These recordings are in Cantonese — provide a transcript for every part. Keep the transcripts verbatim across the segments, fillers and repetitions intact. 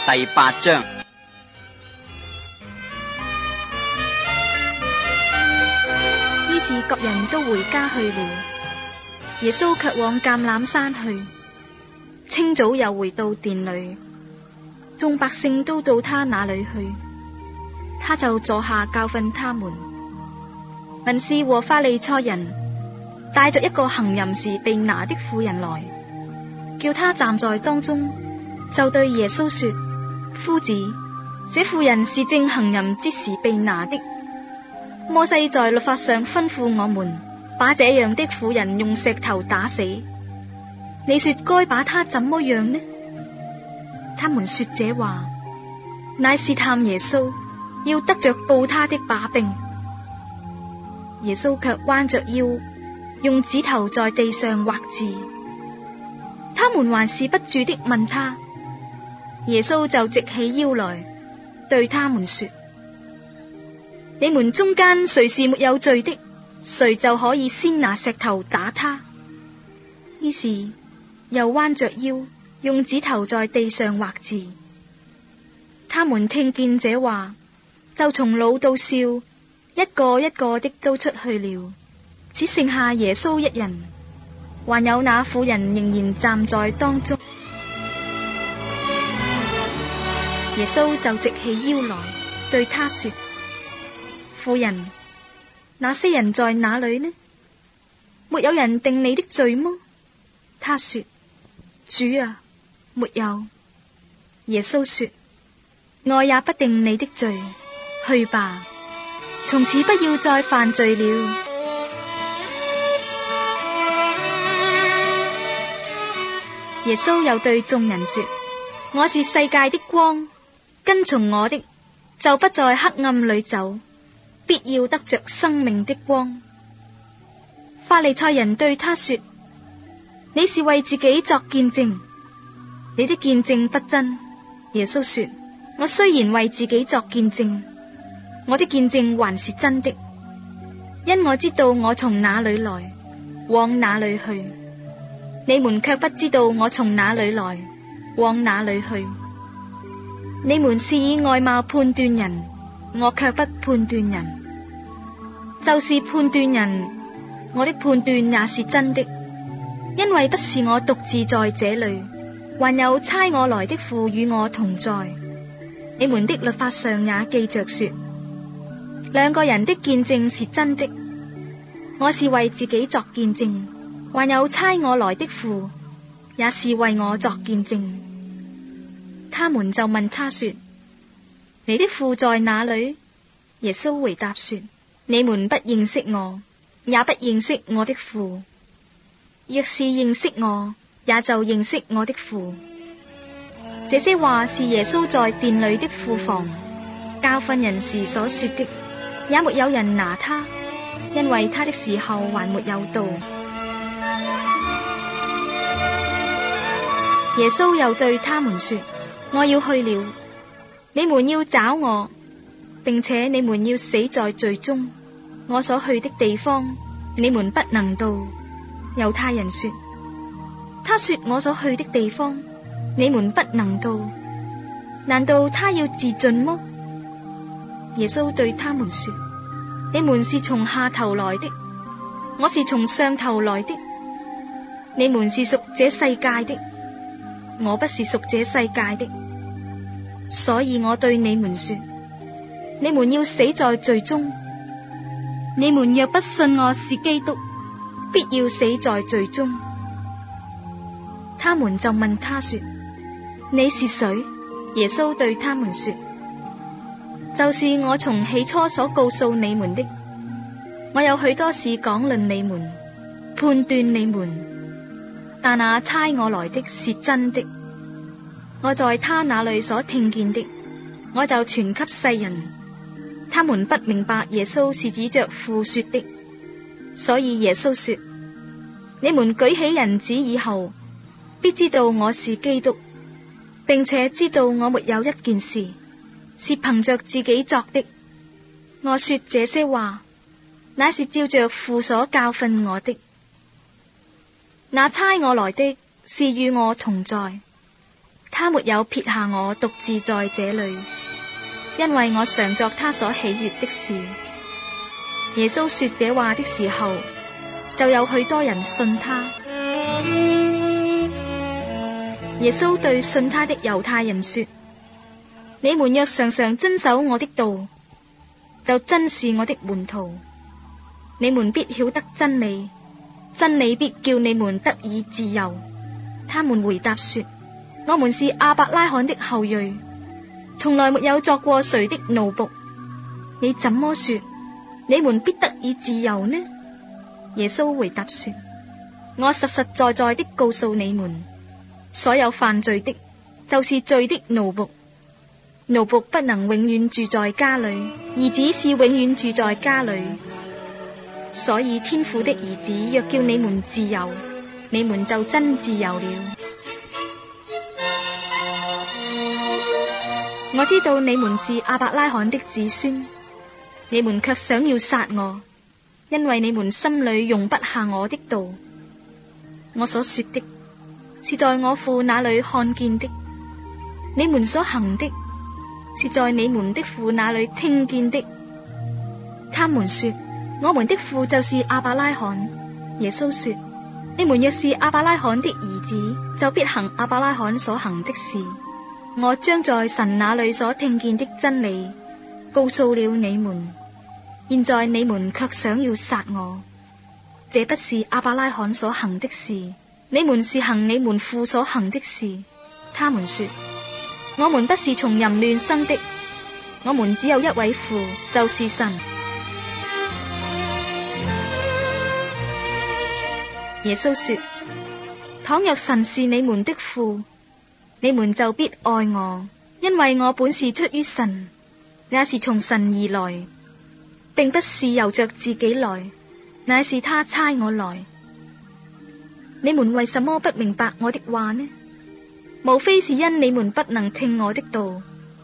第八章。 於是各人都回家去了，耶穌卻往橄欖山去。清早又回到殿裏，眾百姓都到他那裏去，他就坐下教訓他們。文士和法利賽人帶着一個行淫時被拿的婦人來，叫他站在當中，就對耶穌說：夫子，這婦人是正行淫之時被拿的。摩西在律法上吩咐我們，把這樣的婦人用石頭打死。你說該把她怎麼樣呢？他們說這話，乃試探耶穌，要得着告他的把柄。耶穌卻彎着腰，用指頭在地上畫字。他們還是不住的問他，耶穌就直起腰來，對他們說：你們中間誰是沒有罪的，誰就可以先拿石頭打他。於是又彎着腰，用指頭在地上畫字。他們聽見這話，就從老到少，一個一個的都出去了，只剩下耶穌一人，還有那婦人仍然站在當中。耶穌就直起腰來，對他說：婦人，那些人在哪裏呢？沒有人定你的罪麼？他說：主啊，沒有。耶穌說：我也不定你的罪，去吧，從此不要再犯罪了。耶穌又對眾人說：我是世界的光，跟從我的，就不在黑暗裏走，必要得着生命的光。法利賽人對他說：你是為自己作見證，你的見證不真。耶穌說：我雖然為自己作見證，我的見證還是真的，因我知道我從哪裏來，往哪裏去。你們卻不知道我從哪裏來，往哪裏去。你們是以外貌判斷人，我卻不判斷人。就是判斷人，我的判斷也是真的，因為不是我獨自在這裏，還有差我來的父與我同在。你們的律法上也記着說，兩個人的見證是真的。我是為自己作見證，還有差我來的父也是為我作見證。他們就問他說：你的父在哪裏？耶穌回答說：你們不認識我，也不認識我的父。若是認識我，也就認識我的父。這些話是耶穌在殿裏的庫房教訓人時所說的，也沒有人拿他，因為他的時候還沒有到。耶穌又對他們說：我要去了，你們要找我，並且你們要死在罪中。我所去的地方，你們不能到。猶太人說：他說我所去的地方，你們不能到，難道他要自盡麼？耶穌對他們說：你們是從下頭來的，我是從上頭來的。你們是屬這世界的，我不是屬這世界的。所以我對你們說，你們要死在罪中。你們若不信我是基督，必要死在罪中。他們就問他說：你是誰？耶穌對他們說：就是我從起初所告訴你們的。我有許多事講論你們，判斷你們，但那差我來的是真的。我在他那裏所聽見的，我就傳給世人。他們不明白耶穌是指着父說的，所以耶穌說：你們舉起人子以後，必知道我是基督，並且知道我沒有一件事是憑着自己作的。我說這些話，乃是照着父所教訓我的。那差我來的是與我同在， 他沒有撇下我獨自在這裏，因為我常作他所喜悅的事。耶穌說這話的時候，就有許多人信他。耶穌對信他的猶太人說：你們若常常遵守我的道，就真是我的門徒。你們必曉得真理，真理必叫你們得以自由。他們回答說：我們是亞伯拉罕的後裔，從來沒有作過誰的奴僕。你怎麼說你們必得以自由呢？耶穌回答說：我實實在在的告訴你們，所有犯罪的，就是罪的奴僕。奴僕不能永遠住在家裏，兒子是永遠住在家裏。所以天父的兒子若叫你們自由，你們就真自由了。我知道你們是亞伯拉罕的子孫，你們卻想要殺我，因為你們心裏容不下我的道。我所說的是在我父那裏看見的，你們所行的是在你們的父那裏聽見的。他們說我們的父就是亞伯拉罕。耶穌說：你們若是亞伯拉罕的兒子，就必行亞伯拉罕所行的事。我將在神那裏所聽見的真理告訴了你們，現在你們卻想要殺我。這不是亞伯拉罕所行的事，你們是行你們父所行的事。他們說：我們不是從淫亂生的，我們只有一位父，就是神。耶穌說：倘若神是你們的父，你們就必愛我，因為我本是出於神，也是從神而來，並不是由着自己來，乃是他差我來。你們為什麼不明白我的話呢？無非是因你們不能聽我的道。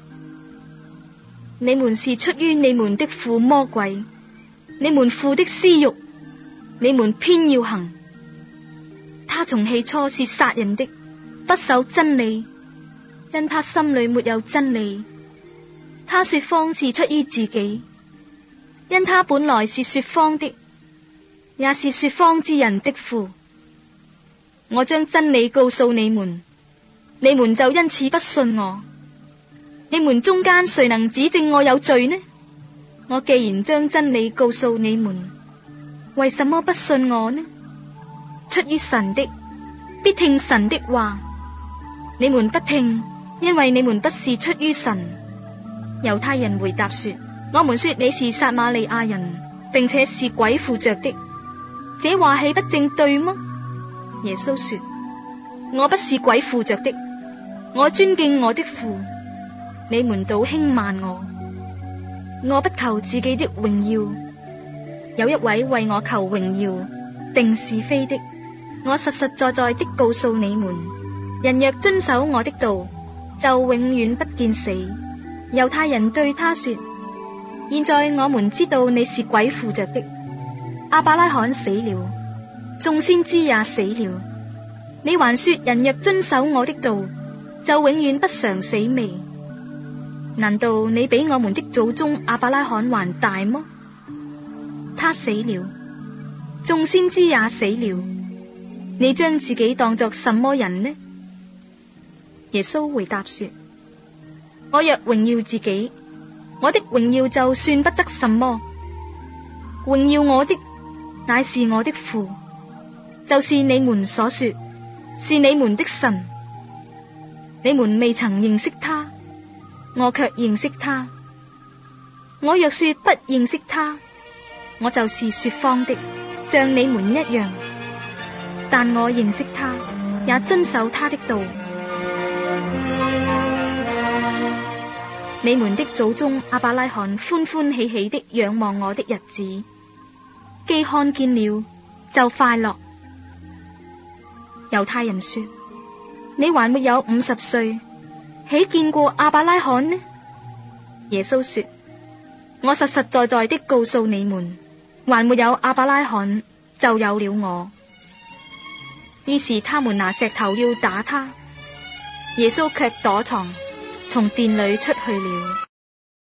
你們是出於你們的父魔鬼，你們父的私欲，你們偏要行。他從起初是殺人的，不守真理，因他心裏沒有真理。他說謊是出於自己，因他本來是說謊的，也是說謊之人的父。我將真理告訴你們，你們就因此不信我。你們中間誰能指證我有罪呢？我既然將真理告訴你們，為什麼不信我呢？出於神的，必聽神的話。你們不聽，因為你們不是出於神。猶太人回答說：我們說你是撒瑪利亞人，並且是鬼附着的，這話豈不正對嗎？耶穌說：我不是鬼附着的，我尊敬我的父，你們倒輕慢我。我不求自己的榮耀，有一位為我求榮耀，定是非的。我實實在在的告訴你們，人若遵守我的道，就永遠不見死。猶太人對他說：現在我們知道你是鬼附着的，亞伯拉罕死了，眾先知也死了，你還說人若遵守我的道，就永遠不嘗死味。難道你比我們的祖宗亞伯拉罕還大麼？他死了，眾先知也死了，你將自己當作什麼人呢？耶穌回答說：我若榮耀自己，我的榮耀就算不得什麼。榮耀我的，乃是我的父，就是你們所說是你們的神。你們未曾認識他，我卻認識他。我若說不認識他，我就是說謊的，像你們一樣。但我認識他，也遵守他的道。你們的祖宗亞伯拉罕歡歡喜喜的仰望我的日子，既看見了，就快樂。猶太人說：你還沒有五十歲，豈見過亞伯拉罕呢？耶穌說：我實實在在的告訴你們，還沒有亞伯拉罕，就有了我。於是他們拿石頭要打他。 耶穌卻躲藏，從殿裏出去了。